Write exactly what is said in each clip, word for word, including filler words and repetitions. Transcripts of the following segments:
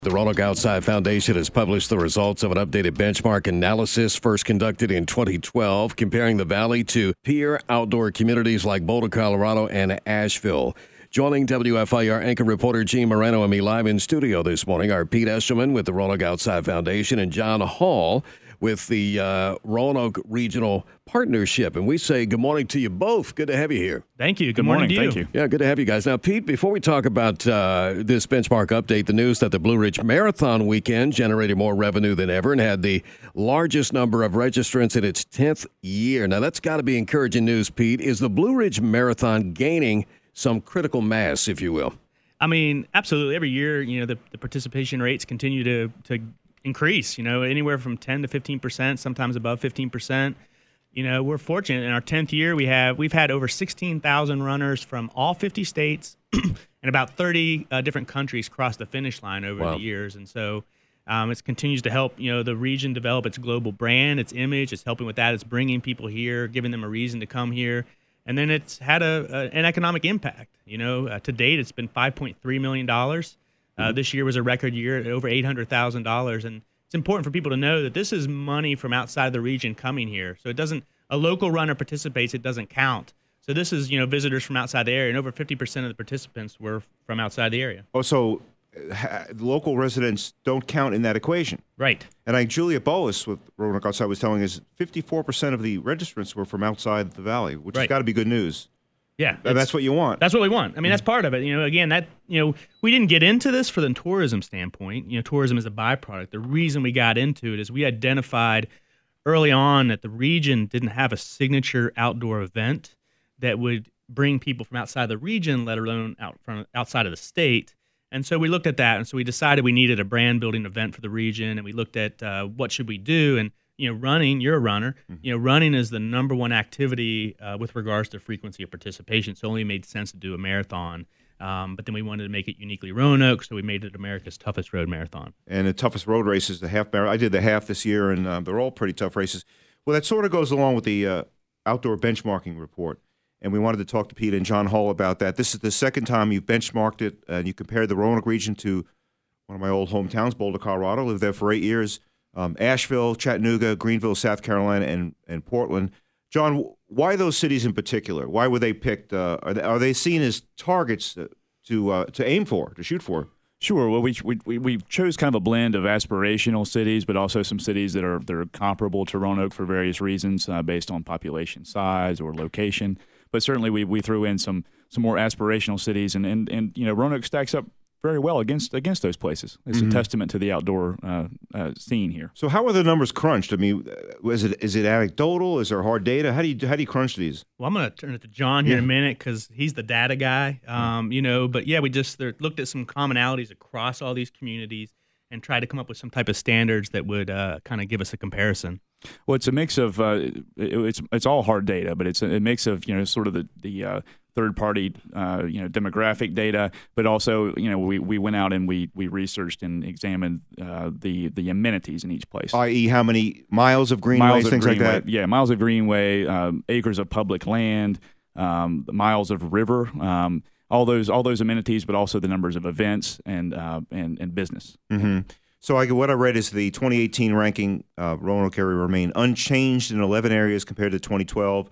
The Roanoke Outside Foundation has published the results of an updated benchmark analysis first conducted in twenty twelve, comparing the Valley to peer outdoor communities like Boulder, Colorado, and Asheville. Joining W F I R anchor reporter Gene Moreno and me live in studio this morning are Pete Eshelman with the Roanoke Outside Foundation and John Hall with the uh, Roanoke Regional Partnership. And we say good morning to you both. Good to have you here. Thank you. Good, good morning, morning to you. Thank you. Yeah, good to have you guys. Now, Pete, before we talk about uh, this benchmark update, the news that the Blue Ridge Marathon weekend generated more revenue than ever and had the largest number of registrants in its tenth year. Now, that's got to be encouraging news, Pete. Is the Blue Ridge Marathon gaining some critical mass, if you will? I mean, absolutely. Every year, you know, the, the participation rates continue to to increase, you know, anywhere from ten to fifteen percent, sometimes above fifteen percent. You know, we're fortunate. In our tenth year, we have, we've had over sixteen thousand runners from all fifty states and about thirty uh, different countries cross the finish line over Wow. the years. And so um, it continues to help, you know, the region develop its global brand, its image. It's helping with that. It's bringing people here, giving them a reason to come here. And then it's had a, a an economic impact. You know, uh, to date, it's been five point three million dollars. Uh, this year was a record year at over eight hundred thousand dollars. And it's important for people to know that this is money from outside the region coming here. So it doesn't, a local runner participates, it doesn't count. So this is, you know, visitors from outside the area, and over fifty percent of the participants were from outside the area. Oh, so uh, local residents don't count in that equation. Right. And I, Julia Boas with Roanoke Outside was telling us fifty-four percent of the registrants were from outside the valley, which Right. has got to be good news. Yeah. And that's what you want. That's what we want. I mean, that's part of it. You know, again, that, you know, we didn't get into this for the tourism standpoint. You know, tourism is a byproduct. The reason we got into it is we identified early on that the region didn't have a signature outdoor event that would bring people from outside the region, let alone out from outside of the state. And so we looked at that, and so we decided we needed a brand building event for the region, and we looked at uh, what should we do. And you know, running, you're a runner, Mm-hmm. you know, running is the number one activity uh, with regards to frequency of participation. So it only made sense to do a marathon. Um, but then we wanted to make it uniquely Roanoke, so we made it America's toughest road marathon. And the toughest road race is the half marathon. I did the half this year, and uh, they're all pretty tough races. Well, that sort of goes along with the uh, outdoor benchmarking report. And we wanted to talk to Pete and John Hall about that. This is the second time you've benchmarked it, and you compared the Roanoke region to one of my old hometowns, Boulder, Colorado. Lived there for eight years. Um, Asheville, Chattanooga, Greenville, South Carolina, and, and Portland. John, why those cities in particular? Why were they picked? Uh, are, they, are they seen as targets to uh, to aim for, to shoot for? Sure. Well, we, we we chose kind of a blend of aspirational cities, but also some cities that are that are comparable to Roanoke for various reasons, uh, based on population size or location. But certainly, we, we threw in some some more aspirational cities, and, and, and you know Roanoke stacks up very well against against those places. It's Mm-hmm. a testament to the outdoor uh, uh, scene here. So, how are the numbers crunched? I mean, is it is it anecdotal? Is there hard data? How do you how do you crunch these? Well, I'm going to turn it to John here in Yeah. a minute because he's the data guy. Um, you know, but yeah, we just there, looked at some commonalities across all these communities and tried to come up with some type of standards that would uh, kind of give us a comparison. Well, it's a mix of uh, it, it's it's all hard data, but it's a, a mix of you know sort of the the uh, third party uh, you know demographic data, but also you know we, we went out and we we researched and examined uh, the the amenities in each place. that is, how many miles of greenways, miles of things greenway, like that. Yeah, miles of greenway, um, acres of public land, um, miles of river, um, all those all those amenities, but also the numbers of events and uh, and and business. Mm-hmm. So I, what I read is the twenty eighteen ranking, uh, Roanoke area remained unchanged in eleven areas compared to twenty twelve.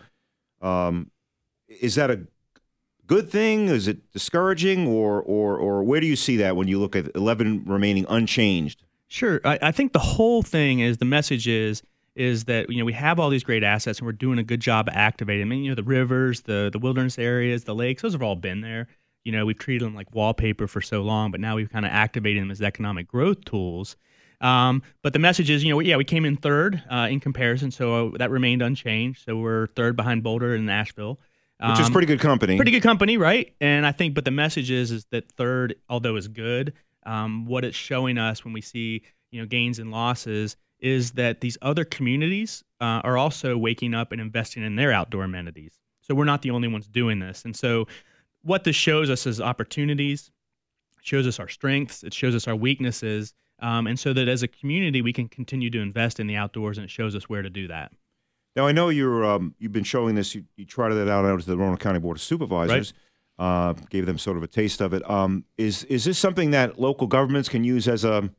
Um, is that a good thing? Is it discouraging, or or or where do you see that when you look at eleven remaining unchanged? Sure. I, I think the whole thing is the message is is that you know we have all these great assets and we're doing a good job of activating them. I mean, you know, the rivers, the the wilderness areas, the lakes, those have all been there. You know, we've treated them like wallpaper for so long, but now we've kind of activated them as economic growth tools. Um, but the message is, you know, yeah, we came in third uh, in comparison, so that remained unchanged. So we're third behind Boulder and Nashville. Um, Which is pretty good company. Pretty good company, right? And I think, but the message is, is that third, although is good, um, what it's showing us when we see, you know, gains and losses is that these other communities uh, are also waking up and investing in their outdoor amenities. So we're not the only ones doing this. And so what this shows us is opportunities, it shows us our strengths, it shows us our weaknesses, um, and so that as a community, we can continue to invest in the outdoors, and it shows us where to do that. Now, I know you're um, you've been showing this. You, you trotted it out out to the Roanoke County Board of Supervisors. uh, gave them sort of a taste of it. Um, is is this something that local governments can use as a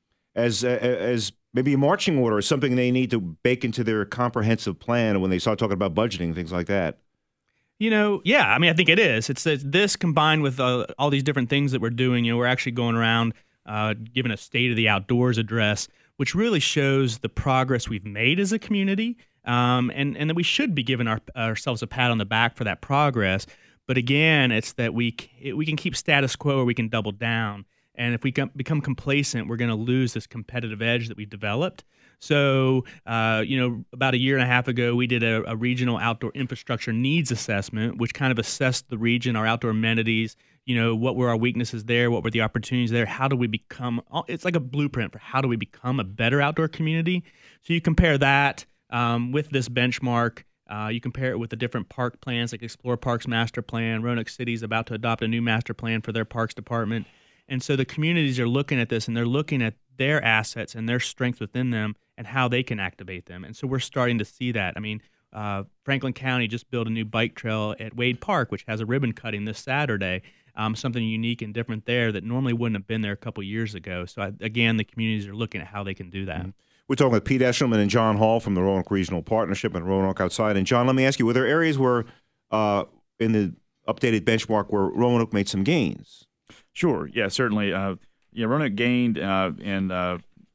as as maybe a marching order, or something they need to bake into their comprehensive plan when they start talking about budgeting, things like that? You know, yeah, I mean, I think it is. It's, it's this combined with uh, all these different things that we're doing. You know, we're actually going around uh, giving a state of the outdoors address, which really shows the progress we've made as a community, um, and and that we should be giving our, ourselves a pat on the back for that progress. But again, it's that we we can keep status quo or we can double down. And if we become complacent, we're going to lose this competitive edge that we've developed. So, uh, you know, about a year and a half ago, we did a, a regional outdoor infrastructure needs assessment, which kind of assessed the region, our outdoor amenities, you know, what were our weaknesses there, what were the opportunities there, how do we become, it's like a blueprint for how do we become a better outdoor community. So you compare that um, with this benchmark. Uh, you compare it with the different park plans, like Explore Parks Master Plan. Roanoke City is about to adopt a new master plan for their parks department. And so the communities are looking at this, and they're looking at their assets and their strengths within them and how they can activate them. And so we're starting to see that. I mean, uh, Franklin County just built a new bike trail at Wade Park, which has a ribbon cutting this Saturday, um, something unique and different there that normally wouldn't have been there a couple years ago. So, I, again, the communities are looking at how they can do that. Mm-hmm. We're talking with Pete Eshelman and John Hall from the Roanoke Regional Partnership and Roanoke Outside. And, John, let me ask you, were there areas where, uh, in the updated benchmark, where Roanoke made some gains? Sure. Yeah, certainly. Uh, yeah, Roanoke gained uh, in uh,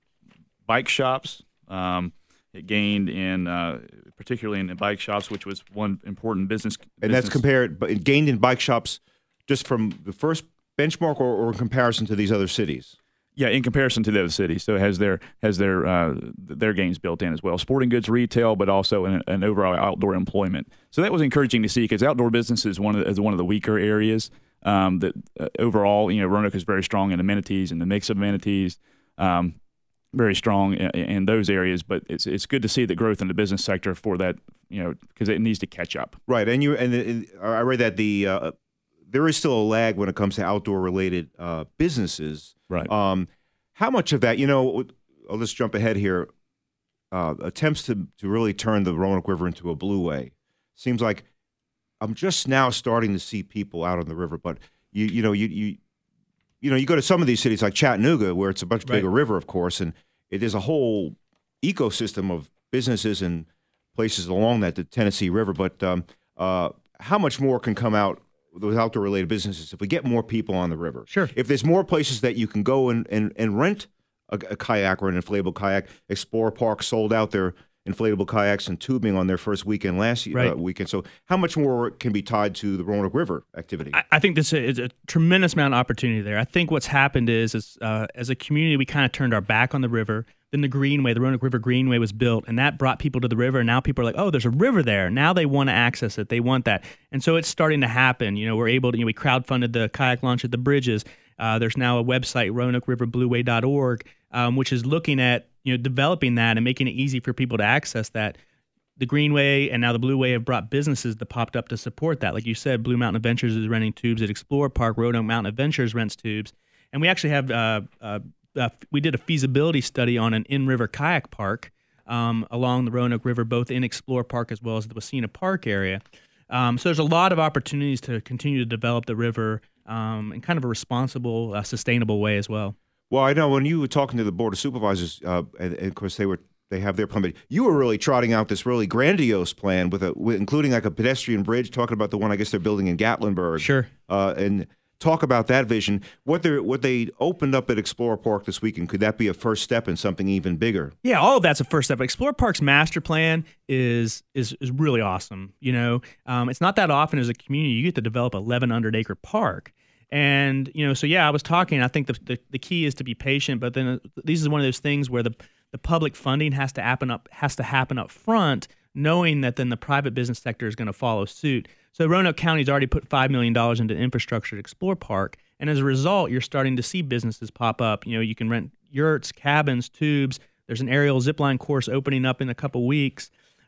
bike shops. Um, it gained in, uh, particularly in the bike shops, which was one important business. And business. that's compared, but it gained in bike shops just from the first benchmark, or, or in comparison to these other cities? Yeah, in comparison to those cities, so it has their has their uh, their gains built in as well. Sporting goods retail, but also an, an overall outdoor employment. So that was encouraging to see, because outdoor business is one of the, is one of the weaker areas. Um, that uh, overall, you know, Roanoke is very strong in amenities and the mix of amenities, um, very strong in, in those areas. But it's it's good to see the growth in the business sector for that, you know, because it needs to catch up. Right, and you and the, I read that the uh, there is still a lag when it comes to outdoor related uh, businesses. Right. Um, how much of that, you know, I'll just jump ahead here. Uh, attempts to to really turn the Roanoke River into a blueway seems like. I'm just now starting to see people out on the river, but you you know you you you know you go to some of these cities like Chattanooga, where it's a much bigger Right. river, of course, and it is a whole ecosystem of businesses and places along that the Tennessee River. But um, uh, how much more can come out with outdoor related businesses if we get more people on the river? Sure. If there's more places that you can go and and, and rent a, a kayak or an inflatable kayak. Explore Park sold out their inflatable kayaks and tubing on their first weekend last Right. uh, weekend. So how much more can be tied to the Roanoke River activity? I, I think this is a tremendous amount of opportunity there. I think what's happened is, is uh, as a community, we kind of turned our back on the river. Then the Greenway, the Roanoke River Greenway was built, and that brought people to the river. And now people are like, oh, there's a river there. Now they want to access it. They want that. And so it's starting to happen. You know, we're able to, you know, we crowdfunded the kayak launch at the bridges. Uh, there's now a website, roanoke river blueway dot org, um, which is looking at, you know, developing that and making it easy for people to access that. The Greenway and now the Blueway have brought businesses that popped up to support that. Like you said, Blue Mountain Adventures is renting tubes at Explore Park. Roanoke Mountain Adventures rents tubes. And we actually have, uh, uh, uh, we did a feasibility study on an in-river kayak park um, along the Roanoke River, both in Explore Park as well as the Wasena Park area. Um, so there's a lot of opportunities to continue to develop the river um, in kind of a responsible, uh, sustainable way as well. Well, I know when you were talking to the Board of Supervisors, uh, and, and of course they were they have their plan, but you were really trotting out this really grandiose plan with a with, including like a pedestrian bridge, talking about the one I guess they're building in Gatlinburg. Sure. Uh, and talk about that vision. What they what they opened up at Explore Park this weekend, could that be a first step in something even bigger? Yeah, all of that's a first step. Explore Park's master plan is is is really awesome. You know, um, it's not that often as a community you get to develop an eleven hundred acre park. And, you know, so yeah, I was talking, I think the, the, the key is to be patient, but then uh, this is one of those things where the the public funding has to happen up has to happen up front, knowing that then the private business sector is going to follow suit. So Roanoke County's already put five million dollars into infrastructure at Explore Park, and as a result, you're starting to see businesses pop up. You know, you can rent yurts, cabins, tubes. There's an aerial zipline course opening up in a couple weeks.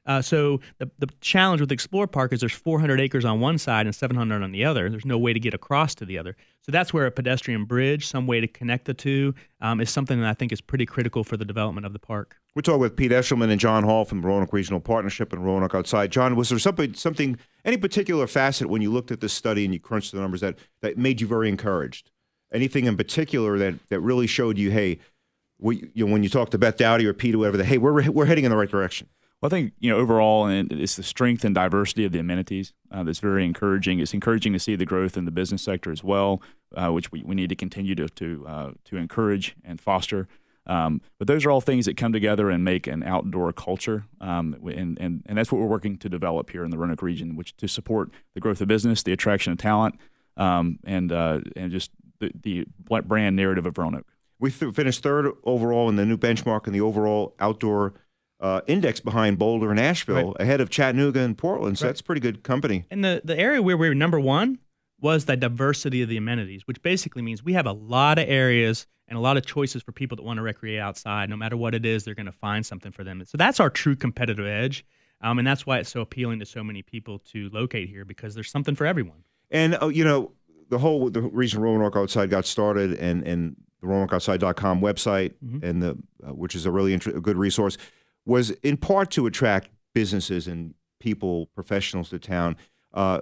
Uh, so the the challenge with Explore Park is there's four hundred acres on one side and seven hundred on the other. There's no way to get across to the other. So that's where a pedestrian bridge, some way to connect the two, um, is something that I think is pretty critical for the development of the park. We're talking with Pete Eshelman and John Hall from the Roanoke Regional Partnership and Roanoke Outside. John, was there something, something, any particular facet when you looked at this study and you crunched the numbers that, that made you very encouraged? Anything in particular that, that really showed you, hey, we, you know, when you talked to Beth Dowdy or Pete or whatever, that, hey, we're we're heading in the right direction? Well, I think, you know, overall, and it's the strength and diversity of the amenities uh, that's very encouraging. It's encouraging to see the growth in the business sector as well, uh, which we, we need to continue to to, uh, to encourage and foster. Um, but those are all things that come together and make an outdoor culture, um, and, and, and that's what we're working to develop here in the Roanoke region, which to support the growth of business, the attraction of talent, um, and uh, and just the, the brand narrative of Roanoke. We th- finished third overall in the new benchmark in the overall outdoor Uh, index behind Boulder and Asheville, right. ahead of Chattanooga and Portland. So right. that's pretty good company. And the, the area where we were number one was the diversity of the amenities, which basically means we have a lot of areas and a lot of choices for people that want to recreate outside. No matter what it is, they're going to find something for them. So that's our true competitive edge, um, and that's why it's so appealing to so many people to locate here, because there's something for everyone. And, uh, you know, the whole the reason Roanoke Outside got started, and, and the Roanoke Outside dot com website, mm-hmm. and the uh, which is a really inter- a good resource, was in part to attract businesses and people, professionals to town. Uh,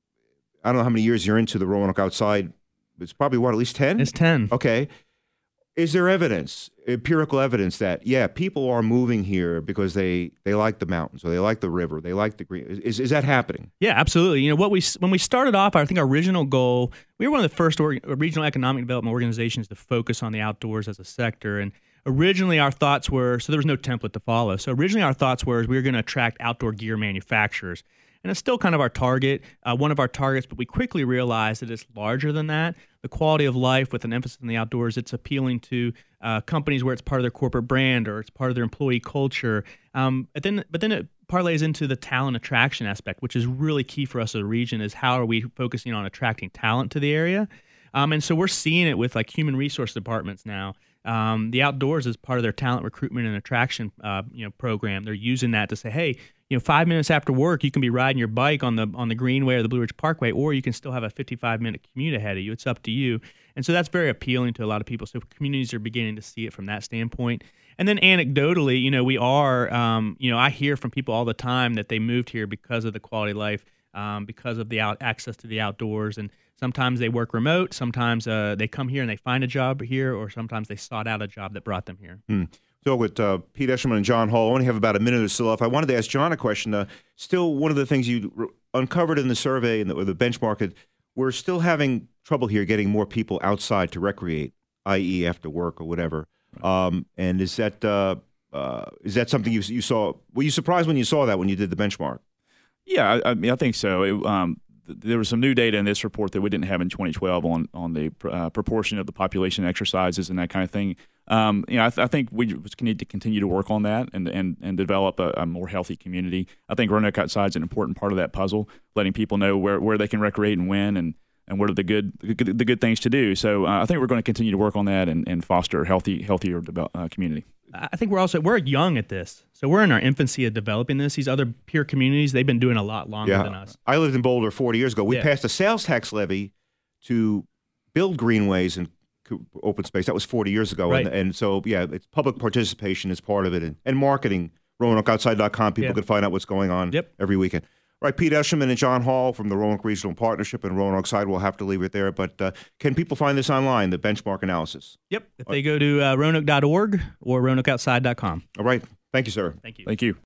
I don't know how many years you're into the Roanoke Outside. It's probably, what, at least ten? It's ten. Okay. Is there evidence, empirical evidence that, yeah, people are moving here because they, they like the mountains, or they like the river, they like the green? Is is that happening? Yeah, absolutely. You know, what we when we started off, I think our original goal, we were one of the first or, regional economic development organizations to focus on the outdoors as a sector. And originally our thoughts were, so there was no template to follow. So originally our thoughts were we were going to attract outdoor gear manufacturers. And it's still kind of our target, uh, one of our targets, but we quickly realized that it's larger than that. The quality of life with an emphasis on the outdoors, it's appealing to uh, companies where it's part of their corporate brand or it's part of their employee culture. Um, but then but then it parlays into the talent attraction aspect, which is really key for us as a region, is how are we focusing on attracting talent to the area? Um, and so we're seeing it with like human resource departments now. Um, the outdoors is part of their talent recruitment and attraction uh, you know, program. They're using that to say, hey, you know, five minutes after work, you can be riding your bike on the on the Greenway or the Blue Ridge Parkway, or you can still have a fifty-five minute commute ahead of you. It's up to you. And so that's very appealing to a lot of people. So communities are beginning to see it from that standpoint. And then anecdotally, you know, we are, um, you know, I hear from people all the time that they moved here because of the quality of life, um, because of the out- access to the outdoors. And sometimes they work remote. Sometimes uh, they come here and they find a job here, or sometimes they sought out a job that brought them here. Hmm. So with uh, Pete Eshelman and John Hall, I only have about a minute or so left. I wanted to ask John a question. Uh, still, one of the things you re- uncovered in the survey and the, or the benchmark, we're still having trouble here getting more people outside to recreate, that is after work or whatever. Right. Um, and is that uh, uh, is that something you, you saw? Were you surprised when you saw that when you did the benchmark? Yeah, I, I mean, I think so. It, um, there was some new data in this report that we didn't have in twenty twelve on on the uh, proportion of the population exercises and that kind of thing. Um, you know, I, th- I think we just need to continue to work on that and and, and develop a, a more healthy community. I think Roanoke Outside is an important part of that puzzle, letting people know where, where they can recreate and when, and, and what are the good the good, the good things to do. So uh, I think we're going to continue to work on that and, and foster a healthy, healthier develop, uh, community. I think we're also we're young at this, so we're in our infancy of developing this. These other peer communities, they've been doing a lot longer yeah. than us. I lived in Boulder forty years ago. We yeah. passed a sales tax levy to build greenways and open space. That was forty years ago, right. and, and so yeah, it's public participation is part of it, and, and marketing. Roanoke Outside dot com. People yeah. can find out what's going on yep. every weekend. All right, Pete Eshelman and John Hall from the Roanoke Regional Partnership and Roanoke Side. We'll have to leave it there, but uh, can people find this online, the benchmark analysis? Yep. If they go to uh, roanoke dot org or roanoke outside dot com. All right. Thank you, sir. Thank you. Thank you.